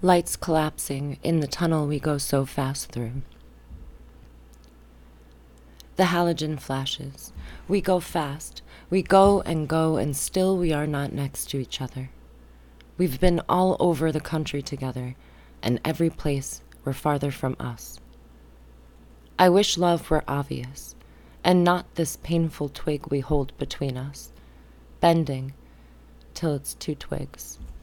Lights collapsing in the tunnel we go so fast through. The halogen flashes. We go fast. We go, and still we are not next to each other. We've been all over the country together, and every place we're farther from us. I wish love were obvious, and not this painful twig we hold between us, bending till it's two twigs.